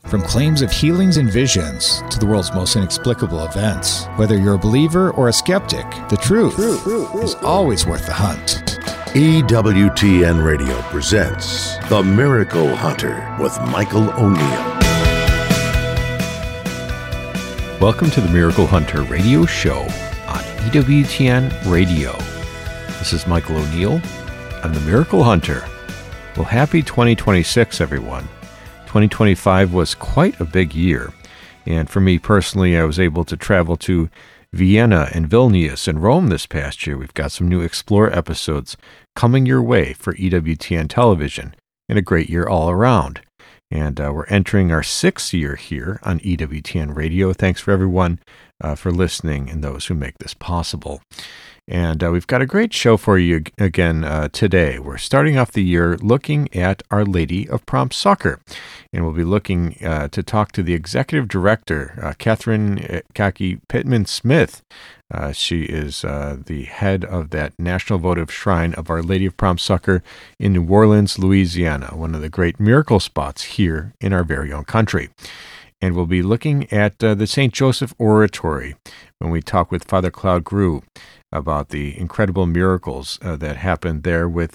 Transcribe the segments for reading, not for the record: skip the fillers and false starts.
From claims of healings and visions to the world's most inexplicable events, whether you're a believer or a skeptic, the truth is always worth the hunt. EWTN Radio presents The Miracle Hunter with Michael O'Neill. Welcome to the Miracle Hunter radio show on EWTN Radio. This is Michael O'Neill. I'm the Miracle Hunter. Well, happy 2026, everyone. 2025 was quite a big year, and for me personally, I was able to travel to Vienna and Vilnius and Rome this past year. We've got some new Explore episodes coming your way for EWTN television, and a great year all around. And we're entering our 6th year here on EWTN Radio. Thanks for everyone for listening and those who make this possible. And we've got a great show for you again today. We're starting off the year looking at Our Lady of Prompt Succor. And we'll be looking to talk to the Executive Director, Catherine Kaki Pittman-Smith. She is the head of that National Votive Shrine of Our Lady of Prompt Succor in New Orleans, Louisiana, one of the great miracle spots here in our very own country. And we'll be looking at the St. Joseph Oratory when we talk with Father Claude Grue about the incredible miracles that happened there with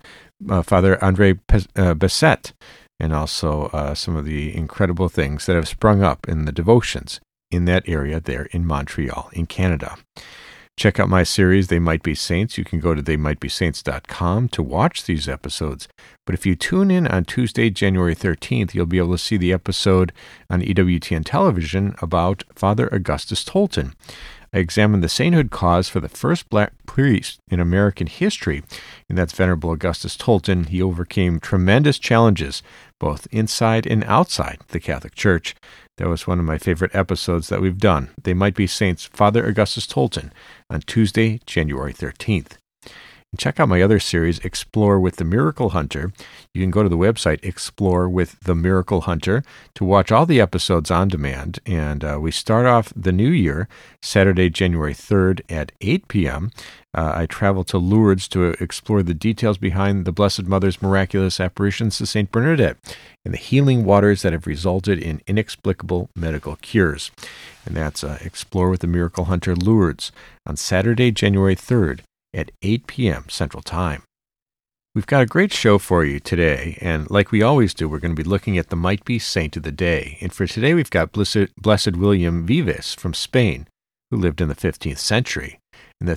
Father André Bessette, and also some of the incredible things that have sprung up in the devotions in that area there in Montreal, in Canada. Check out my series, They Might Be Saints. You can go to theymightbesaints.com to watch these episodes. But if you tune in on Tuesday, January 13th, you'll be able to see the episode on EWTN television about Father Augustus Tolton. I examined the sainthood cause for the first black priest in American history, and that's Venerable Augustus Tolton. He overcame tremendous challenges, both inside and outside the Catholic Church. That was one of my favorite episodes that we've done. They Might Be Saints, Father Augustus Tolton, on Tuesday, January 13th. And check out my other series, Explore with the Miracle Hunter. You can go to the website, Explore with the Miracle Hunter, to watch all the episodes on demand. And we start off the new year, Saturday, January 3rd at 8 p.m. I travel to Lourdes to explore the details behind the Blessed Mother's miraculous apparitions to St. Bernadette and the healing waters that have resulted in inexplicable medical cures. And that's Explore with the Miracle Hunter Lourdes on Saturday, January 3rd at 8 p.m. Central Time. We've got a great show for you today, and like we always do, we're going to be looking at the Might Be Saint of the Day. And for today, we've got Blessed William Vives from Spain, who lived in the 15th century. In the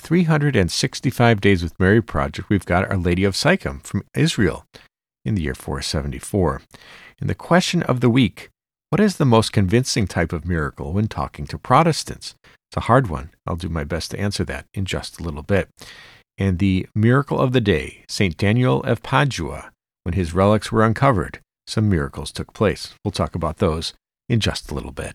365 Days with Mary project, we've got Our Lady of Sychem from Israel in the year 474. And the question of the week: what is the most convincing type of miracle when talking to Protestants? It's a hard one. I'll do my best to answer that in just a little bit. And the miracle of the day, St. Daniel of Padua, when his relics were uncovered, some miracles took place. We'll talk about those in just a little bit.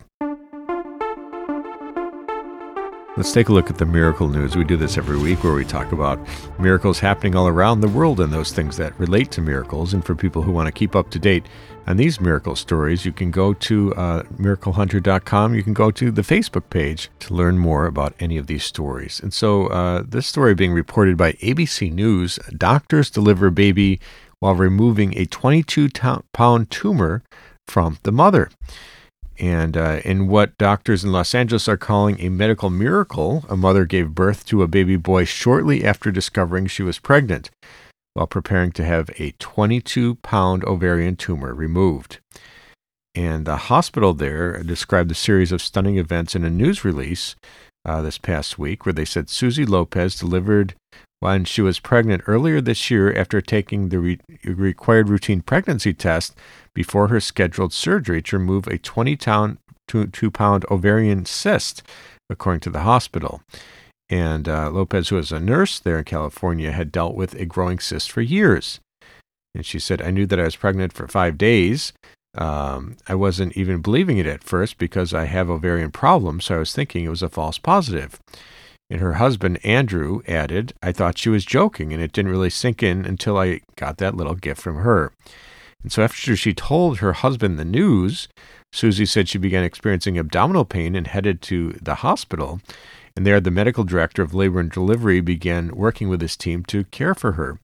Let's take a look at the miracle news. We do this every week where we talk about miracles happening all around the world and those things that relate to miracles. And for people who want to keep up to date on these miracle stories, you can go to miraclehunter.com. You can go to the Facebook page to learn more about any of these stories. And so this story being reported by ABC News: doctors deliver baby while removing a 22-pound tumor from the mother. And in what doctors in Los Angeles are calling a medical miracle, a mother gave birth to a baby boy shortly after discovering she was pregnant, while preparing to have a 22-pound ovarian tumor removed. And the hospital there described a series of stunning events in a news release this past week, where they said Susie Lopez delivered when she was pregnant earlier this year after taking the required routine pregnancy test before her scheduled surgery to remove a 22-pound ovarian cyst, according to the hospital. And Lopez, who was a nurse there in California, had dealt with a growing cyst for years. And she said, "I knew that I was pregnant for 5 days. I wasn't even believing it at first because I have ovarian problems, so I was thinking it was a false positive." And her husband, Andrew, added, "I thought she was joking, and it didn't really sink in until I got that little gift from her." And so after she told her husband the news, Susie said she began experiencing abdominal pain and headed to the hospital. And there, the medical director of labor and delivery began working with his team to care for her.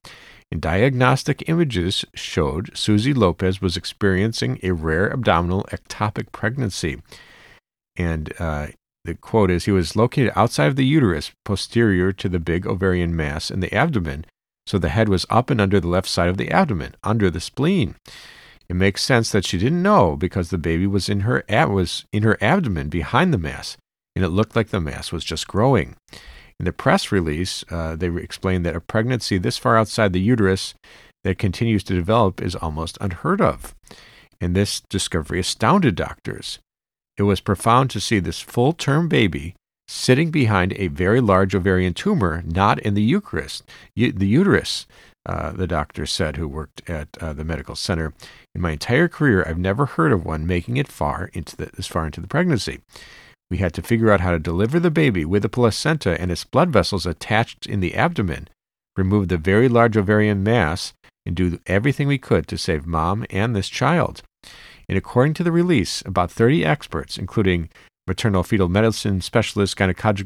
And diagnostic images showed Susie Lopez was experiencing a rare abdominal ectopic pregnancy. And the quote is, he was located outside of the uterus, posterior to the big ovarian mass in the abdomen, so the head was up and under the left side of the abdomen, under the spleen. It makes sense that she didn't know because the baby was in her abdomen behind the mass, and it looked like the mass was just growing. In the press release, they explained that a pregnancy this far outside the uterus that continues to develop is almost unheard of. And this discovery astounded doctors. It was profound to see this full-term baby sitting behind a very large ovarian tumor, not in the uterus. The doctor said, who worked at the medical center. In my entire career, I've never heard of one making it this far into the pregnancy. We had to figure out how to deliver the baby with the placenta and its blood vessels attached in the abdomen, remove the very large ovarian mass, and do everything we could to save mom and this child. And according to the release, about 30 experts, including maternal fetal medicine specialists, gynecological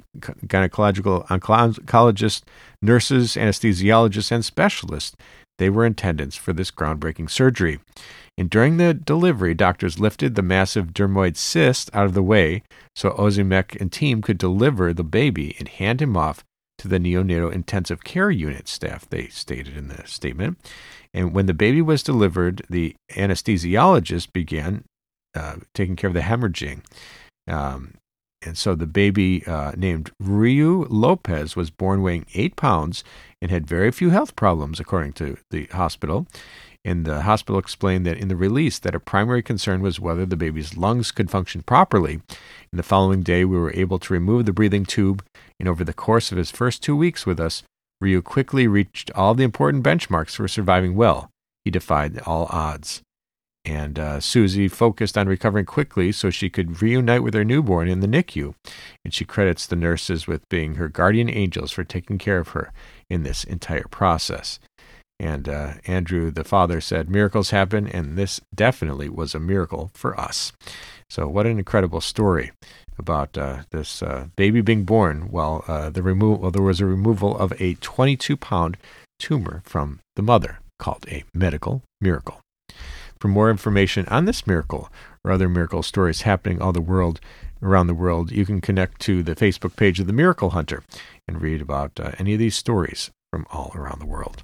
oncologists, nurses, anesthesiologists, and specialists, they were in attendance for this groundbreaking surgery. And during the delivery, doctors lifted the massive dermoid cyst out of the way so Ozimek and team could deliver the baby and hand him off to the neonatal intensive care unit staff, they stated in the statement. And when the baby was delivered, the anesthesiologist began taking care of the hemorrhaging. And so the baby named Ryu Lopez was born weighing 8 pounds and had very few health problems, according to the hospital. And the hospital explained that in the release that a primary concern was whether the baby's lungs could function properly. And the following day, we were able to remove the breathing tube. And over the course of his first 2 weeks with us, Ryu quickly reached all the important benchmarks for surviving well. He defied all odds. And Susie focused on recovering quickly so she could reunite with her newborn in the NICU. And she credits the nurses with being her guardian angels for taking care of her in this entire process. And Andrew, the father, said, miracles happen, and this definitely was a miracle for us. So what an incredible story about this baby being born while there was a removal of a 22-pound tumor from the mother, called a medical miracle. For more information on this miracle or other miracle stories happening around the world, you can connect to the Facebook page of The Miracle Hunter and read about any of these stories from all around the world.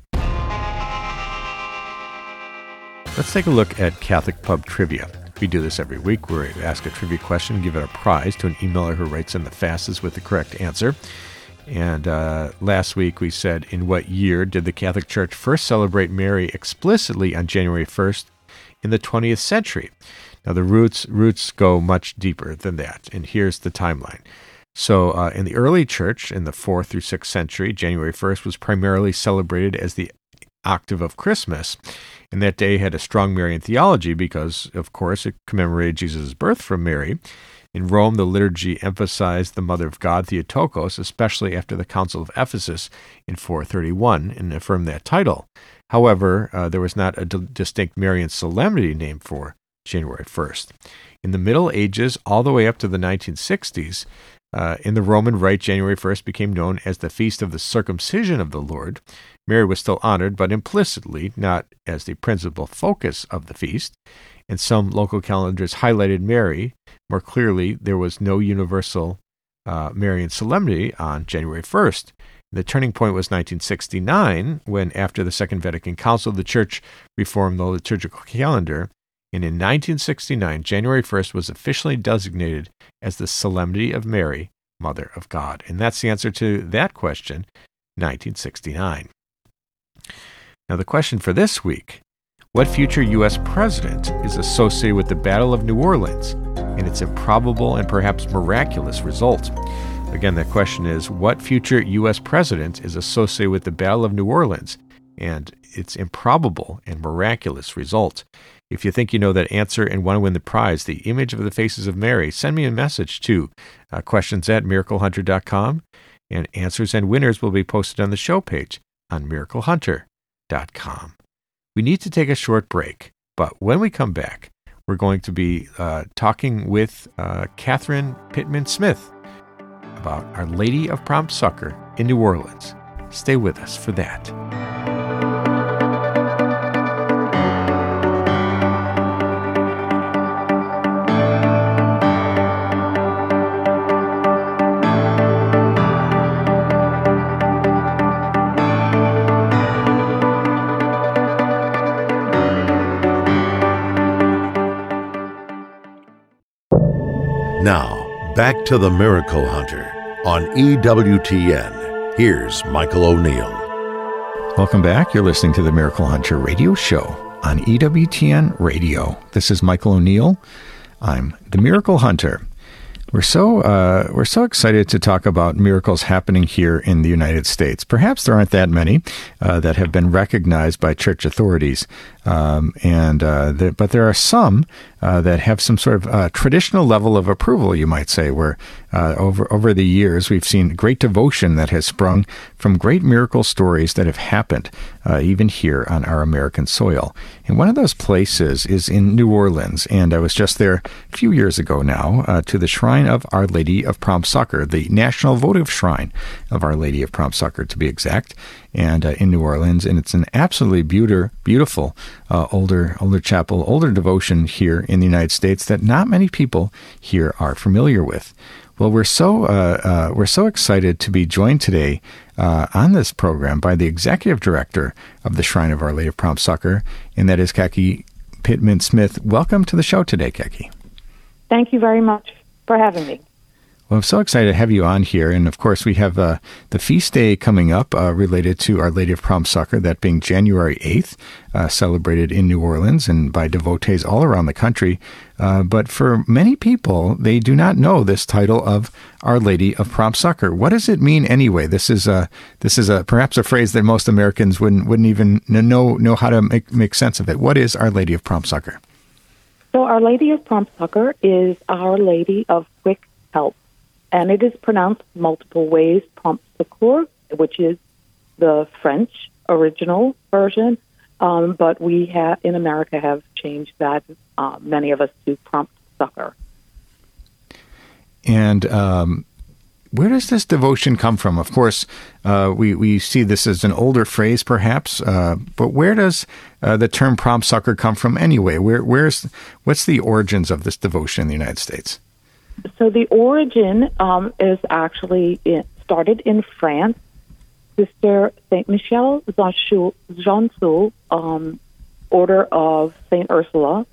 Let's take a look at Catholic Pub Trivia. We do this every week where we ask a trivia question and give it a prize to an emailer who writes in the fastest with the correct answer. And last week we said, in what year did the Catholic Church first celebrate Mary explicitly on January 1st in the 20th century? Now the roots go much deeper than that, and here's the timeline. So in the early church, in the 4th through 6th century, January 1st was primarily celebrated as the octave of Christmas, and that day had a strong Marian theology because, of course, it commemorated Jesus' birth from Mary. In Rome, the liturgy emphasized the Mother of God, Theotokos, especially after the Council of Ephesus in 431, and affirmed that title. However, there was not a distinct Marian solemnity named for January 1st. In the Middle Ages, all the way up to the 1960s, in the Roman Rite, January 1st became known as the Feast of the Circumcision of the Lord. Mary was still honored, but implicitly, not as the principal focus of the feast. And some local calendars highlighted Mary. More clearly, there was no universal Marian solemnity on January 1st. The turning point was 1969, when, after the Second Vatican Council, the Church reformed the liturgical calendar. And in 1969, January 1st was officially designated as the Solemnity of Mary, Mother of God. And that's the answer to that question, 1969. Now, the question for this week: what future U.S. president is associated with the Battle of New Orleans and its improbable and perhaps miraculous result? Again, the question is, what future U.S. president is associated with the Battle of New Orleans and its improbable and miraculous result? If you think you know that answer and want to win the prize, the image of the faces of Mary, send me a message to questions@miraclehunter.com, and answers and winners will be posted on the show page on miraclehunter.com. We need to take a short break, but when we come back, we're going to be talking with Catherine Pittman-Smith about Our Lady of Prompt Succor in New Orleans. Stay with us for that. Now, back to the Miracle Hunter on EWTN. Here's Michael O'Neill. Welcome back. You're listening to the Miracle Hunter radio show on EWTN Radio. This is Michael O'Neill. I'm the Miracle Hunter. We're so excited to talk about miracles happening here in the United States. Perhaps there aren't that many that have been recognized by church authorities, but there are some that have some sort of traditional level of approval, you might say, where over the years we've seen great devotion that has sprung from great miracle stories that have happened even here on our American soil. And one of those places is in New Orleans, and I was just there a few years ago now to the Shrine of Our Lady of Prompt Succor, the National Votive Shrine of Our Lady of Prompt Succor, to be exact, and in New Orleans. And it's an absolutely beautiful older chapel, older devotion here in the United States that not many people here are familiar with. Well, we're so excited to be joined today on this program by the executive director of the Shrine of Our Lady of Prompt Succor, and that is Kaki Pittman-Smith. Welcome to the show today, Kaki. Thank you very much for having me. Well, I'm so excited to have you on here. And, of course, we have the feast day coming up related to Our Lady of Prompt Succor, that being January 8th, celebrated in New Orleans and by devotees all around the country. But for many people, they do not know this title of Our Lady of Prompt Succor. What does it mean anyway? This is perhaps a phrase that most Americans wouldn't even know how to make sense of it. What is Our Lady of Prompt Succor? So Our Lady of Prompt Succor is Our Lady of Quick Help. And it is pronounced multiple ways, Prompt Succor, which is the French original version. But we in America have changed that, many of us, to Prompt Succor. And where does this devotion come from? Of course, we see this as an older phrase, perhaps, but where does the term Prompt Succor come from anyway? What's the origins of this devotion in the United States? So the origin is actually started in France. Sister Saint Michel Jansul, Order of Saint Ursula,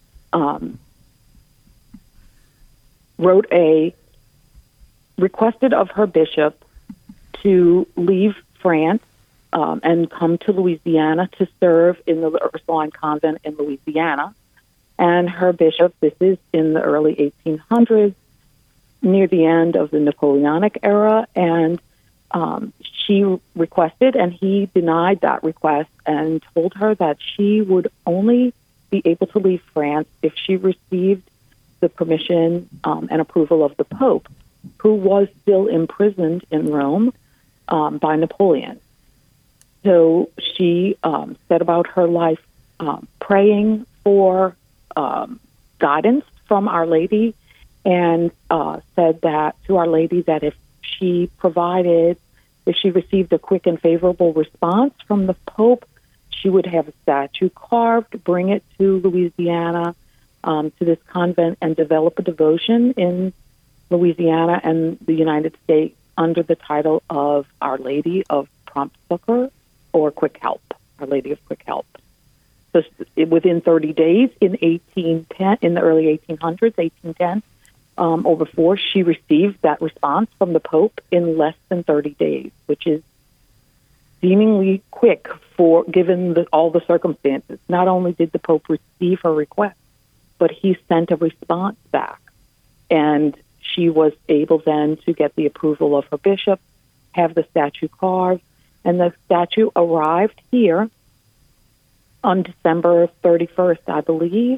requested of her bishop to leave France and come to Louisiana to serve in the Ursuline convent in Louisiana. And her bishop, this is in the early 1800s, near the end of the Napoleonic era, and she requested, and he denied that request and told her that she would only be able to leave France if she received the permission and approval of the Pope, who was still imprisoned in Rome by Napoleon. So she set about her life praying for guidance from Our Lady, and said that to Our Lady that if she received a quick and favorable response from the Pope, she would have a statue carved, bring it to Louisiana, to this convent, and develop a devotion in Louisiana and the United States under the title of Our Lady of Prompt Succor or Quick Help, Our Lady of Quick Help. So within 30 days in the early 1800s, 1810, or before, she received that response from the Pope in less than 30 days, which is seemingly quick given all the circumstances. Not only did the Pope receive her request, but he sent a response back. And she was able then to get the approval of her bishop, have the statue carved, and the statue arrived here on December 31st, I believe,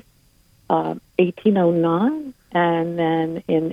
1809, and then in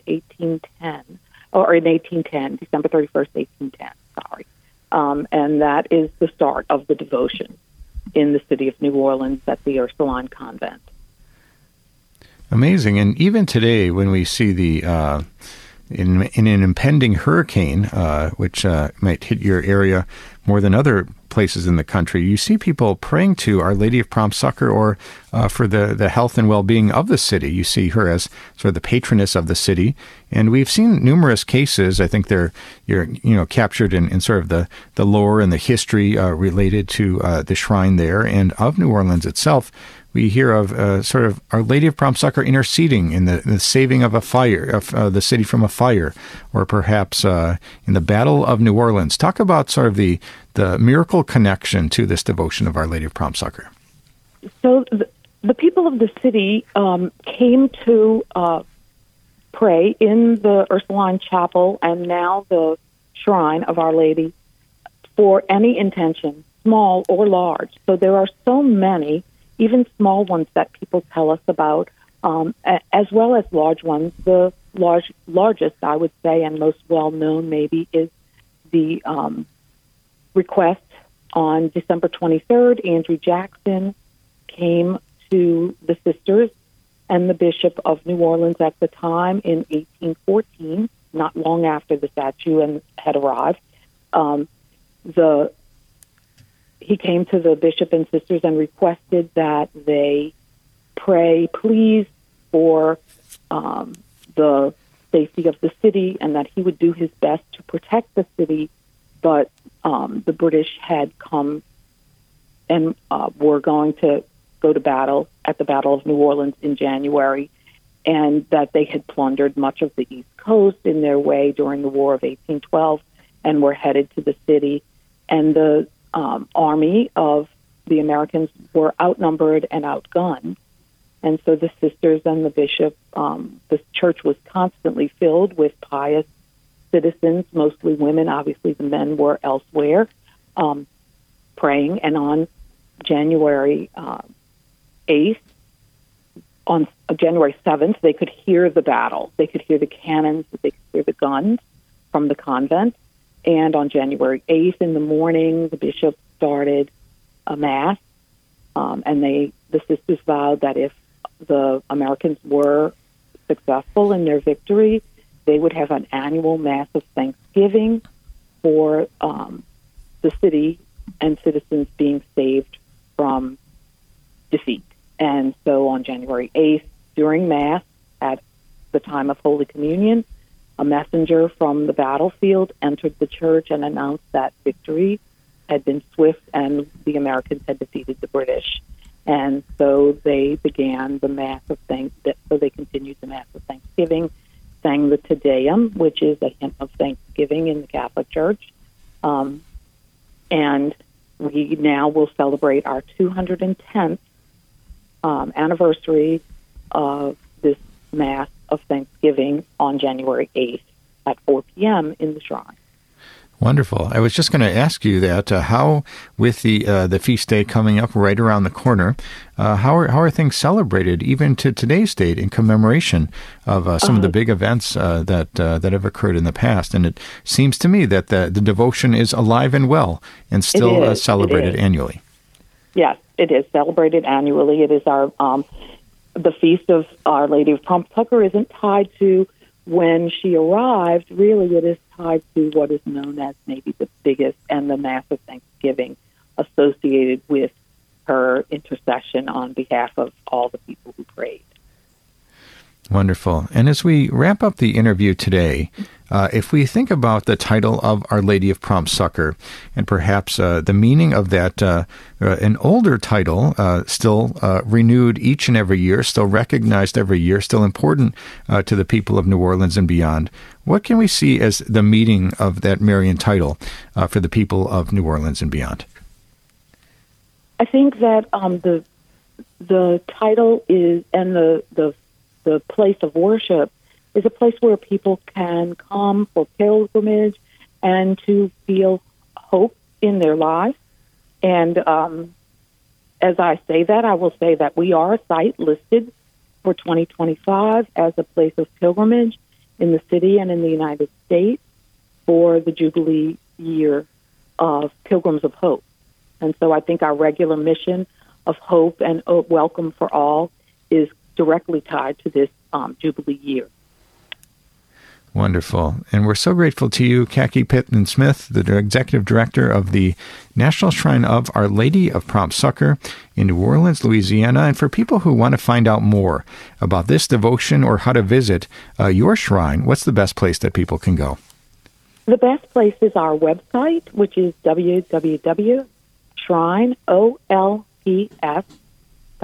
1810, December 31st, 1810, sorry. And that is the start of the devotion in the city of New Orleans at the Ursuline Convent. Amazing. And even today, when we see in an impending hurricane, which might hit your area more than other places in the country, you see people praying to Our Lady of Prompt Succor or for the health and well-being of the city. You see her as sort of the patroness of the city. And we've seen numerous cases. I think you're captured in sort of the lore and the history related to the shrine there and of New Orleans itself, we hear of sort of Our Lady of Prompt Succor interceding in the saving of a fire, of the city from a fire, or perhaps in the Battle of New Orleans. Talk about sort of the miracle connection to this devotion of Our Lady of Prompt Succor. So the people of the city came to pray in the Ursuline Chapel and now the Shrine of Our Lady for any intention, small or large. So there are so many, even small ones that people tell us about, as well as large ones. The largest, I would say, and most well-known maybe, is the request on December 23rd. Andrew Jackson came to the sisters and the Bishop of New Orleans at the time in 1814, not long after the statue had arrived. He came to the bishop and sisters and requested that they pray, please, for the safety of the city, and that he would do his best to protect the city. But the British had come and were going to go to battle at the Battle of New Orleans in January, and that they had plundered much of the East Coast in their way during the War of 1812 and were headed to the city. And the army of the Americans were outnumbered and outgunned. And so the sisters and the bishop, the church was constantly filled with pious citizens, mostly women. Obviously, the men were elsewhere, praying. And on January 8th, on January 7th, they could hear the battle. They could hear the cannons, they could hear the guns from the convent. And on January 8th in the morning, the bishop started a mass, and the sisters vowed that if the Americans were successful in their victory, they would have an annual mass of thanksgiving for the city and citizens being saved from defeat. And so on January 8th, during Mass, at the time of Holy Communion, a messenger from the battlefield entered the church and announced that victory had been swift and the Americans had defeated the British. And so they began the Mass of so they continued the Mass of Thanksgiving, sang the Te Deum, which is a hymn of thanksgiving in the Catholic Church. And we now will celebrate our 210th anniversary of this Mass of Thanksgiving on January 8th at 4 p.m. in the shrine. Wonderful. I was just going to ask you that how, with the feast day coming up right around the corner, how are things celebrated even to today's date in commemoration of some of the big events that have occurred in the past? And it seems to me that the devotion is alive and well and still celebrated annually. Yes, it is celebrated annually. It is our the feast of Our Lady of Prompt Succor isn't tied to when she arrived. Really, it is tied to what is known as maybe the biggest and the Mass of Thanksgiving associated with her intercession on behalf of all the people who prayed. Wonderful. And as we wrap up the interview today, if we think about the title of Our Lady of Prompt Succor and perhaps the meaning of that, an older title, still renewed each and every year, still recognized every year, still important to the people of New Orleans and beyond, what can we see as the meaning of that Marian title for the people of New Orleans and beyond? I think that the title is, and the place of worship is a place where people can come for pilgrimage and to feel hope in their lives. And as I say that, I will say that we are a site listed for 2025 as a place of pilgrimage in the city and in the United States for the Jubilee year of Pilgrims of Hope. And so I think our regular mission of hope and welcome for all is directly tied to this Jubilee year. Wonderful. And we're so grateful to you, Kaki Pittman-Smith, the Executive Director of the National Shrine of Our Lady of Prompt Succor in New Orleans, Louisiana. And for people who want to find out more about this devotion or how to visit your shrine, what's the best place that people can go? The best place is our website, which is www.shrineolps.com.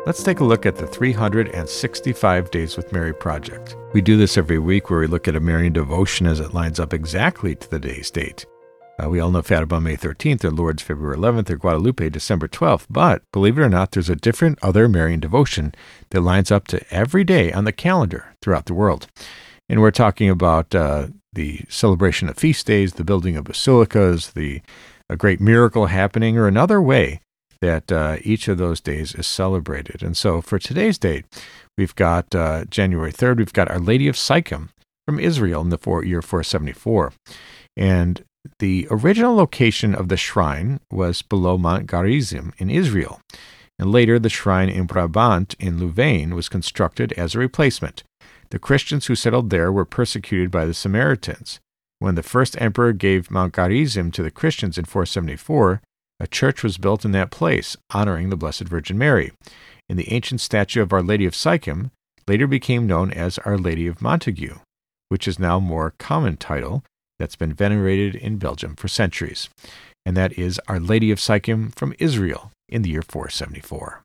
Let's take a look at the 365 Days with Mary project. We do this every week where we look at a Marian devotion as it lines up exactly to the day's date. We all know Fatima May 13th, or Lourdes February 11th, or Guadalupe December 12th, but believe it or not, there's a different other Marian devotion that lines up to every day on the calendar throughout the world. And we're talking about the celebration of feast days, the building of basilicas, a great miracle happening, or another way that each of those days is celebrated. And so for today's date, we've got January 3rd, we've got Our Lady of Sychem from Israel in the year 474. And the original location of the shrine was below Mount Gerizim in Israel. And later, the shrine in Brabant in Louvain was constructed as a replacement. The Christians who settled there were persecuted by the Samaritans. When the first emperor gave Mount Gerizim to the Christians in 474, a church was built in that place, honoring the Blessed Virgin Mary. And the ancient statue of Our Lady of Sychem later became known as Our Lady of Montague, which is now a more common title that's been venerated in Belgium for centuries. And that is Our Lady of Sychem from Israel in the year 474.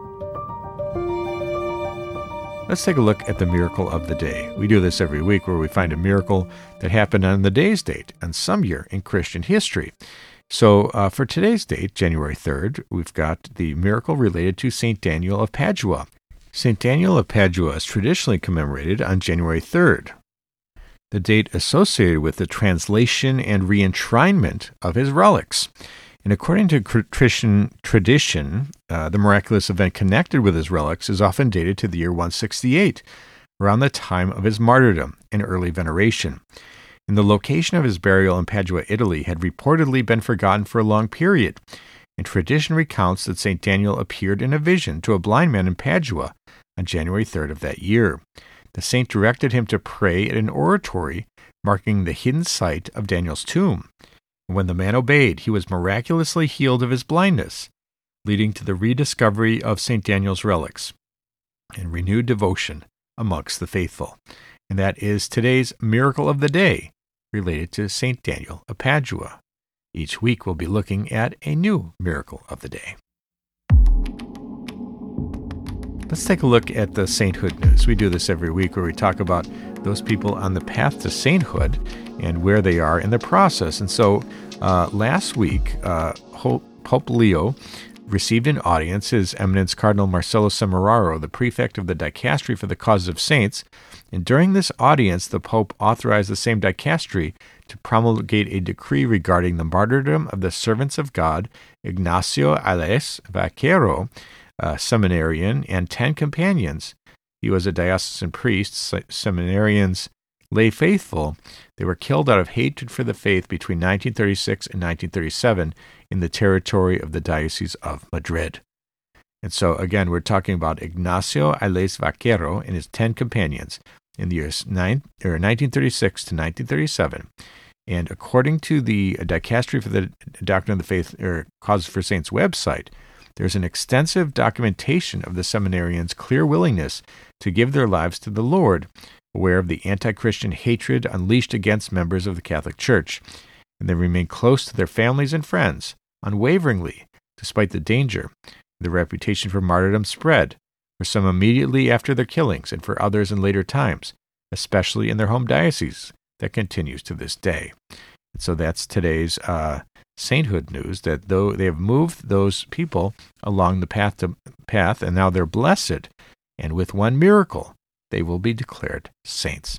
Let's take a look at the miracle of the day. We do this every week where we find a miracle that happened on the day's date on some year in Christian history. So for today's date, January 3rd, we've got the miracle related to St. Daniel of Padua. St. Daniel of Padua is traditionally commemorated on January 3rd, the date associated with the translation and re-enshrinement of his relics. And according to Christian tradition, the miraculous event connected with his relics is often dated to the year 168, around the time of his martyrdom and early veneration. And the location of his burial in Padua, Italy, had reportedly been forgotten for a long period, and tradition recounts that St. Daniel appeared in a vision to a blind man in Padua on January 3rd of that year. The saint directed him to pray at an oratory marking the hidden site of Daniel's tomb. And when the man obeyed, he was miraculously healed of his blindness, leading to the rediscovery of St. Daniel's relics and renewed devotion amongst the faithful. And that is today's miracle of the day, related to St. Daniel of Padua. Each week we'll be looking at a new miracle of the day. Let's take a look at the sainthood news. We do this every week where we talk about those people on the path to sainthood and where they are in the process. And so last week, Pope Leo received an audience. His Eminence Cardinal Marcello Semeraro, the prefect of the Dicastery for the Causes of Saints. And during this audience, the Pope authorized the same dicastery to promulgate a decree regarding the martyrdom of the servants of God, Ignacio Ales Vaquero, seminarian, and 10 companions. He was a diocesan priest, seminarians, lay faithful. They were killed out of hatred for the faith between 1936 and 1937 in the territory of the Diocese of Madrid. And so, again, we're talking about Ignacio Ales Vaquero and his 10 companions in the years 1936 to 1937. And according to the Dicastery for the Doctrine of the Faith, or Causes for Saints website, there's an extensive documentation of the seminarians' clear willingness to give their lives to the Lord, aware of the anti-Christian hatred unleashed against members of the Catholic Church, and they remain close to their families and friends, unwaveringly, despite the danger. The reputation for martyrdom spread, for some immediately after their killings, and for others in later times, especially in their home diocese, that continues to this day. And so that's today's sainthood news, that though they have moved those people along the path, and now they're blessed, and with one miracle, they will be declared saints.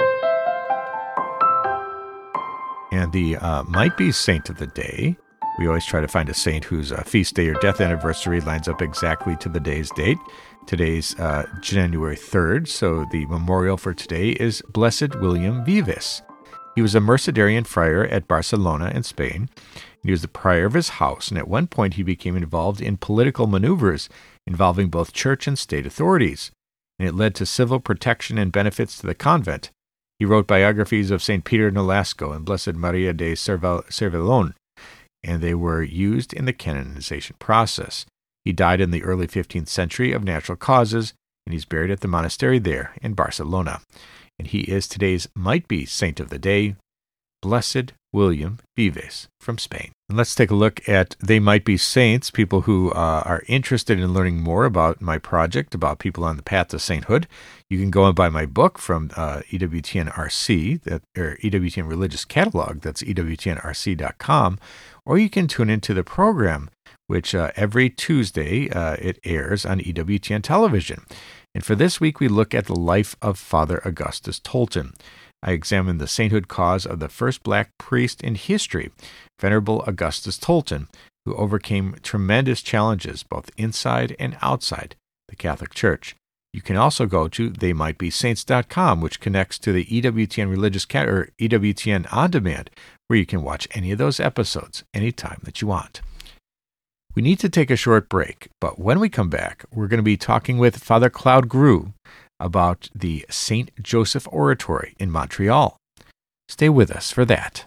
And the might-be saint of the day, we always try to find a saint whose feast day or death anniversary lines up exactly to the day's date. Today's January 3rd, so the memorial for today is Blessed William Vives. He was a Mercedarian friar at Barcelona in Spain. He was the prior of his house, and at one point he became involved in political maneuvers involving both church and state authorities, and it led to civil protection and benefits to the convent. He wrote biographies of St. Peter Nolasco and Blessed Maria de Cervellón, and they were used in the canonization process. He died in the early 15th century of natural causes, and he's buried at the monastery there in Barcelona. And he is today's might-be saint of the day, Blessed William Vives from Spain. And let's take a look at They Might Be Saints, people who are interested in learning more about my project, about people on the path to sainthood. You can go and buy my book from EWTN RC, or EWTN Religious Catalog, that's EWTNRC.com, or you can tune into the program, which every Tuesday it airs on EWTN Television. And for this week, we look at the life of Father Augustus Tolton. I examine the sainthood cause of the first black priest in history, Venerable Augustus Tolton, who overcame tremendous challenges both inside and outside the Catholic Church. You can also go to theymightbesaints.com, which connects to the EWTN Religious or EWTN On Demand, where you can watch any of those episodes anytime that you want. We need to take a short break, but when we come back, we're going to be talking with Father Claude Groux about the St. Joseph Oratory in Montreal. Stay with us for that.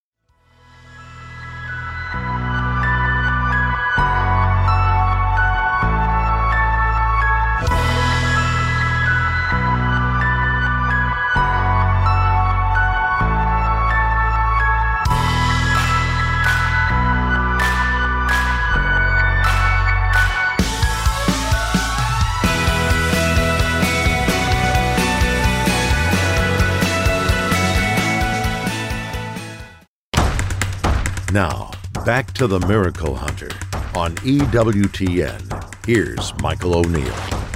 Now, back to the Miracle Hunter on EWTN. Here's Michael O'Neill.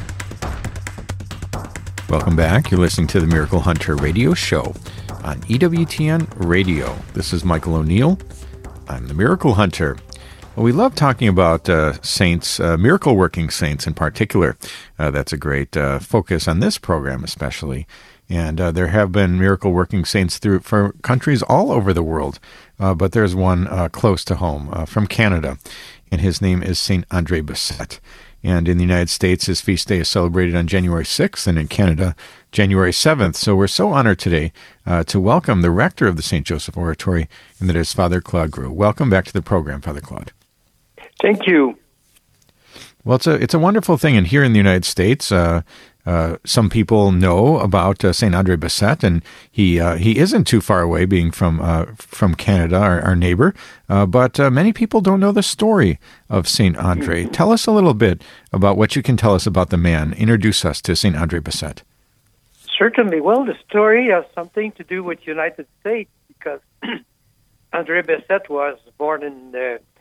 Welcome back. You're listening to the Miracle Hunter radio show on EWTN Radio. This is Michael O'Neill. I'm the Miracle Hunter. Well, we love talking about saints, miracle-working saints in particular. That's a great focus on this program especially. And there have been miracle-working saints for countries all over the world, but there's one close to home from Canada, and his name is St. Andre Bessette. And in the United States, his feast day is celebrated on January 6th, and in Canada, January 7th. So we're so honored today to welcome the rector of the St. Joseph Oratory, and that is Father Claude Groux. Welcome back to the program, Father Claude. Thank you. Well, it's a wonderful thing, and here in the United States, some people know about St. Andre Bessette, and he isn't too far away, being from Canada, our neighbor. But many people don't know the story of St. Andre. Tell us a little bit about what you can tell us about the man. Introduce us to St. Andre Bessette. Certainly. Well, the story has something to do with United States because Andre Bessette was born in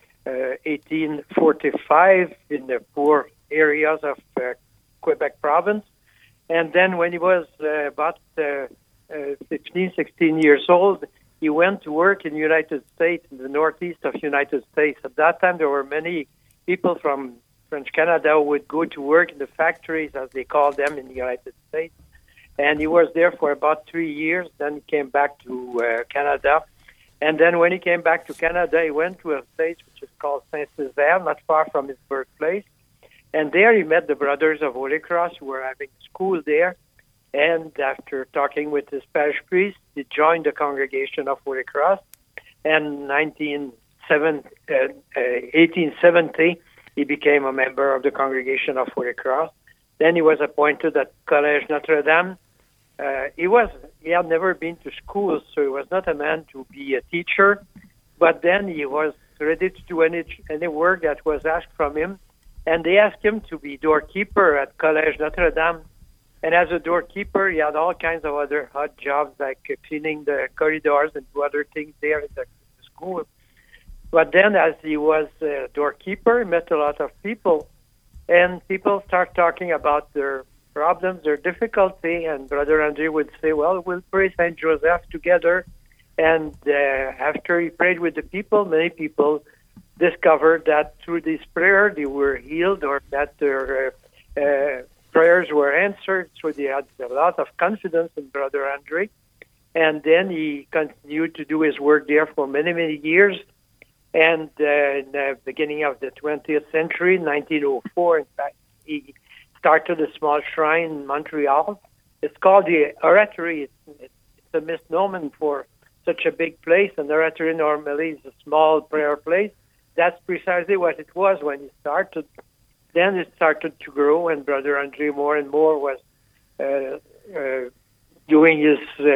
1845 in the poor areas of Quebec province. And then when he was about 15, 16 years old, he went to work in the United States, in the northeast of United States. At that time, there were many people from French Canada who would go to work in the factories, as they called them, in the United States. And he was there for about 3 years. Then he came back to Canada. And then when he came back to Canada, he went to a place which is called Saint-Césaire, not far from his birthplace. And there he met the Brothers of Holy Cross, who were having school there. And after talking with his parish priest, he joined the Congregation of Holy Cross. And 1870, he became a member of the Congregation of Holy Cross. Then he was appointed at Collège Notre Dame. He had never been to school, so he was not a man to be a teacher. But then he was ready to do any work that was asked from him. And they asked him to be doorkeeper at Collège Notre Dame. And as a doorkeeper, he had all kinds of other odd jobs, like cleaning the corridors and do other things there in the school. But then as he was a doorkeeper, he met a lot of people. And people start talking about their problems, their difficulty. And Brother Andre would say, well, we'll pray St. Joseph together. And after he prayed with the people, many people discovered that through this prayer they were healed, or that their prayers were answered, so they had a lot of confidence in Brother Andre. And then he continued to do his work there for many, many years. And in the beginning of the 20th century, 1904, in fact, he started a small shrine in Montreal. It's called the Oratory. It's a misnomer for such a big place. An oratory normally is a small prayer place. That's precisely what it was when he started. Then it started to grow, and Brother Andre more and more was doing his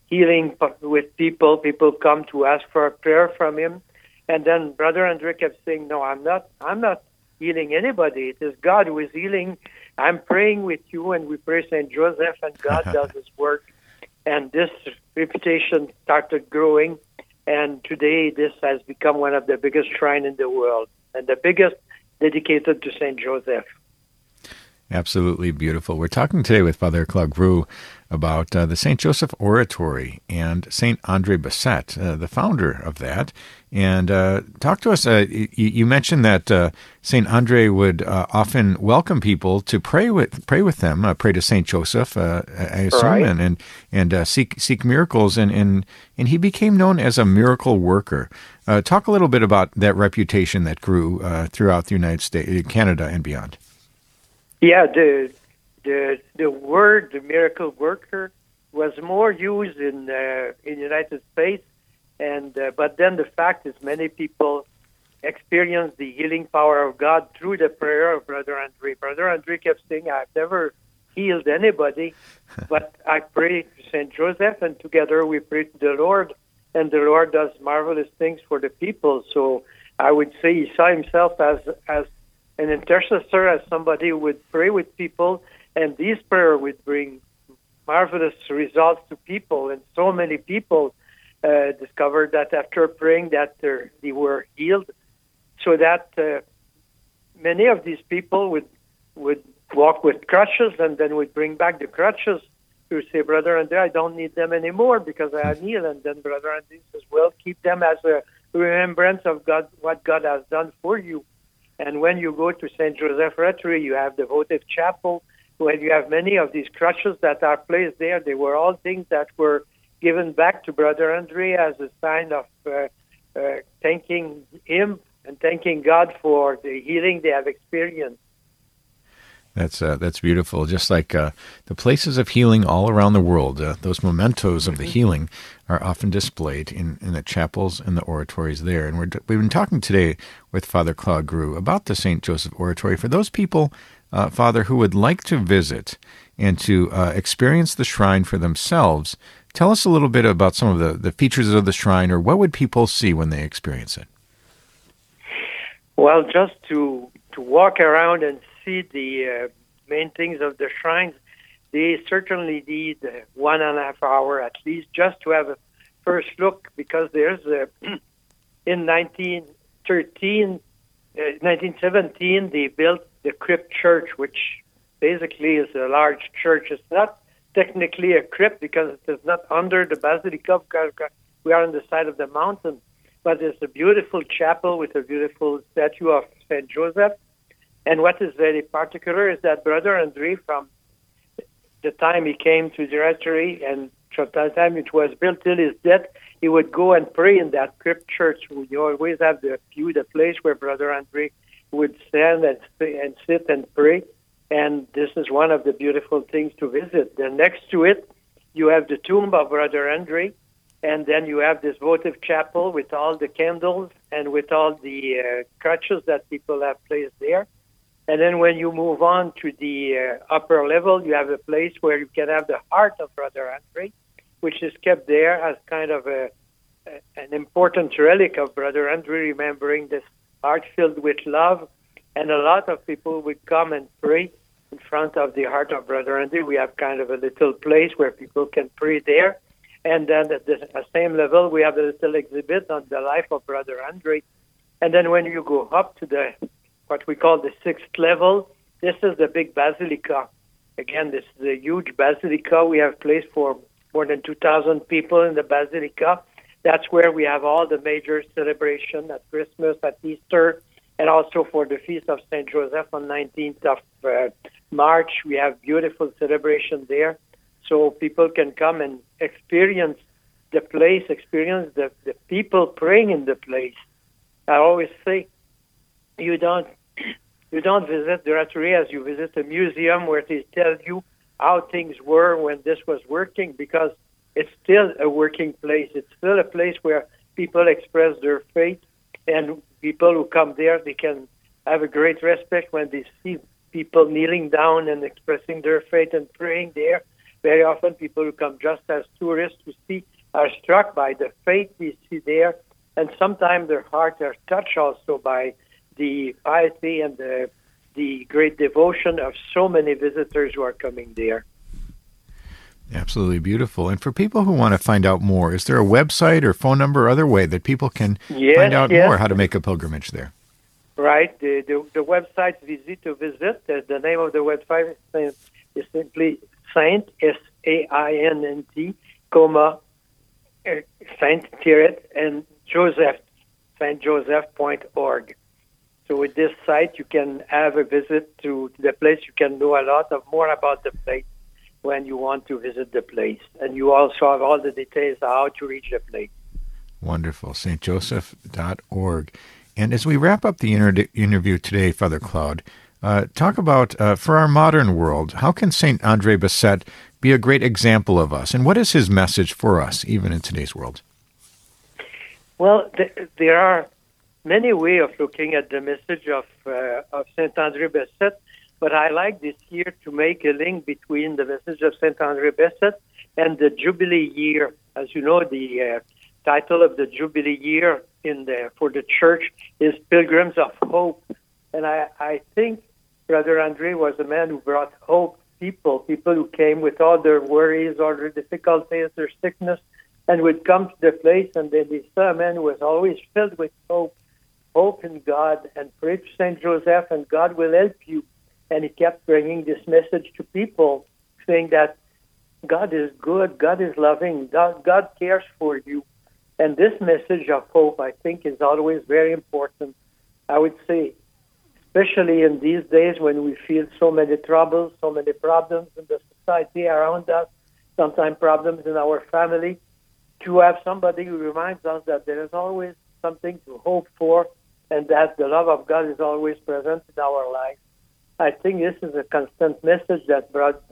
healing with people. People come to ask for a prayer from him. And then Brother Andre kept saying, no, I'm not healing anybody. It is God who is healing. I'm praying with you, and we pray St. Joseph, and God does his work. And this reputation started growing, and today this has become one of the biggest shrines in the world, and the biggest dedicated to St. Joseph. Absolutely beautiful. We're talking today with Father Claude Groux about the St. Joseph Oratory and St. Andre Bessette, the founder of that. And talk to us, you mentioned that St. Andre would often welcome people to pray with them, pray to St. Joseph, I assume, right. and seek miracles. And he became known as a miracle worker. Talk a little bit about that reputation that grew throughout the United States, Canada, and beyond. Yeah, the word the miracle worker was more used in the United States, and but then the fact is many people experience the healing power of God through the prayer of Brother Andre. Brother Andre kept saying, "I've never healed anybody, but I pray to Saint Joseph, and together we pray to the Lord, and the Lord does marvelous things for the people." So I would say he saw himself as an intercessor, as somebody who would pray with people, and this prayer would bring marvelous results to people. And so many people discovered that after praying that they were healed, so that many of these people would walk with crutches and then would bring back the crutches to say, "Brother Andre, I don't need them anymore because I am healed." And then Brother Andre says, "Well, keep them as a remembrance of God, what God has done for you." And when you go to St. Joseph Oratory, you have the votive chapel, where you have many of these crutches that are placed there. They were all things that were given back to Brother Andre as a sign of thanking him and thanking God for the healing they have experienced. That's beautiful. Just like the places of healing all around the world, those mementos of the healing are often displayed in the chapels and the oratories there. And we've been talking today with Father Claude Groux about the St. Joseph Oratory. For those people, Father, who would like to visit and to experience the shrine for themselves, tell us a little bit about some of the features of the shrine, or what would people see when they experience it? Well, just to walk around and see the main things of the shrines, they certainly need 1.5 hours at least just to have a first look, because there's in 1917 they built the crypt church, which basically is a large church. It's not technically a crypt because it is not under the basilica, because we are on the side of the mountain, but it's a beautiful chapel with a beautiful statue of St. Joseph. And what is very particular is that Brother Andre, from the time he came to the oratory and from the time it was built till his death, he would go and pray in that crypt church. You always have the place where Brother Andre would stand and sit and pray. And this is one of the beautiful things to visit. Then next to it, you have the tomb of Brother Andre, and then you have this votive chapel with all the candles and with all the crutches that people have placed there. And then when you move on to the upper level, you have a place where you can have the heart of Brother Andre, which is kept there as kind of an important relic of Brother Andre, remembering this heart filled with love. And a lot of people would come and pray in front of the heart of Brother Andre. We have kind of a little place where people can pray there. And then at the same level, we have a little exhibit on the life of Brother Andre. And then when you go up to what we call the 6th level, this is the big basilica. Again, this is a huge basilica. We have place for more than 2,000 people in the basilica. That's where we have all the major celebration at Christmas, at Easter, and also for the Feast of St. Joseph on 19th of March. We have beautiful celebration there. So people can come and experience the place, experience the people praying in the place. I always say, you don't visit the oratory as you visit a museum where they tell you how things were when this was working, because it's still a working place. It's still a place where people express their faith, and people who come there, they can have a great respect when they see people kneeling down and expressing their faith and praying there. Very often people who come just as tourists to see are struck by the faith they see there, and sometimes their hearts are touched also by the piety and the great devotion of so many visitors who are coming there. Absolutely beautiful. And for people who want to find out more, is there a website or phone number or other way that people can find out more how to make a pilgrimage there? Right. The website is easy to visit. The name of the website is simply Saint, S-A-I-N-N-T, Saint, and Joseph, saintjoseph.org. So with this site, you can have a visit to the place. You can know a lot more about the place when you want to visit the place. And you also have all the details of how to reach the place. Wonderful. saintjoseph.org. And as we wrap up the interview today, Father Claude, talk about, for our modern world, how can St. Andre Bessette be a great example of us? And what is his message for us, even in today's world? Well, there are many ways of looking at the message of St. Andre Bessette, but I like this year to make a link between the message of St. Andre Bessette and the Jubilee year. As you know, the title of the Jubilee year for the church is Pilgrims of Hope. And I think Brother Andre was a man who brought hope. People who came with all their worries, all their difficulties, their sickness, and would come to the place, and then they saw a man who was always filled with hope in God, and pray to Saint Joseph, and God will help you. And he kept bringing this message to people, saying that God is good, God is loving, God cares for you. And this message of hope, I think, is always very important. I would say, especially in these days when we feel so many troubles, so many problems in the society around us, sometimes problems in our family, to have somebody who reminds us that there is always something to hope for and that the love of God is always present in our life. I think this is a constant message that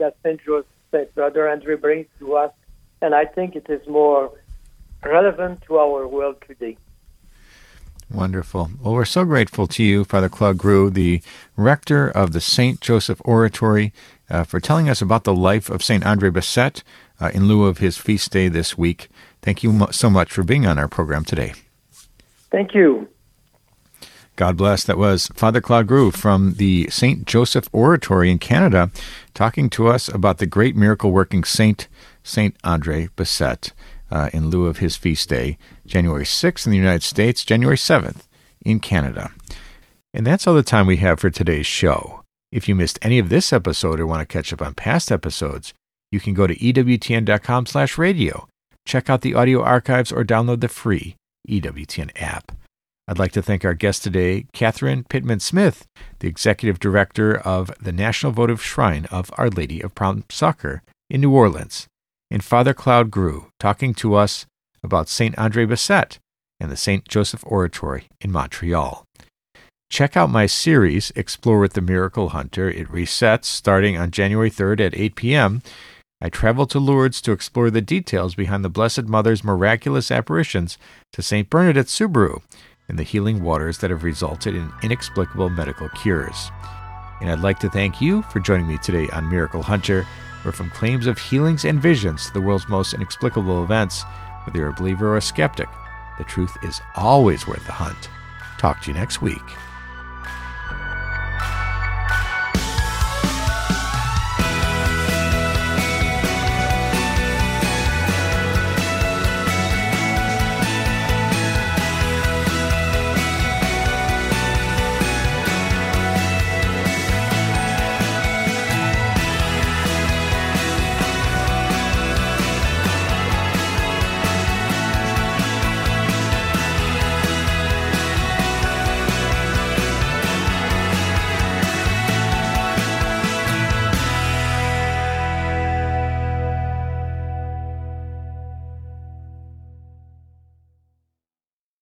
Brother Andre brings to us, and I think it is more relevant to our world today. Wonderful. Well, we're so grateful to you, Father Claude Groux, the rector of the St. Joseph Oratory, for telling us about the life of St. Andre Bessette in lieu of his feast day this week. Thank you so much for being on our program today. Thank you. God bless. That was Father Claude Groux from the St. Joseph Oratory in Canada, talking to us about the great miracle-working saint, St. Andre Bessette, in lieu of his feast day, January 6th in the United States, January 7th in Canada. And that's all the time we have for today's show. If you missed any of this episode or want to catch up on past episodes, you can go to EWTN.com/radio, check out the audio archives, or download the free EWTN app. I'd like to thank our guest today, Catherine Pittman-Smith, the Executive Director of the National Votive Shrine of Our Lady of Prompt Succor in New Orleans, and Father Claude Groux, talking to us about St. Andre Bessette and the St. Joseph Oratory in Montreal. Check out my series, Explore with the Miracle Hunter. It resets starting on January 3rd at 8 p.m. I travel to Lourdes to explore the details behind the Blessed Mother's miraculous apparitions to St. Bernadette Soubirous and the healing waters that have resulted in inexplicable medical cures. And I'd like to thank you for joining me today on Miracle Hunter, where from claims of healings and visions to the world's most inexplicable events, whether you're a believer or a skeptic, the truth is always worth the hunt. Talk to you next week.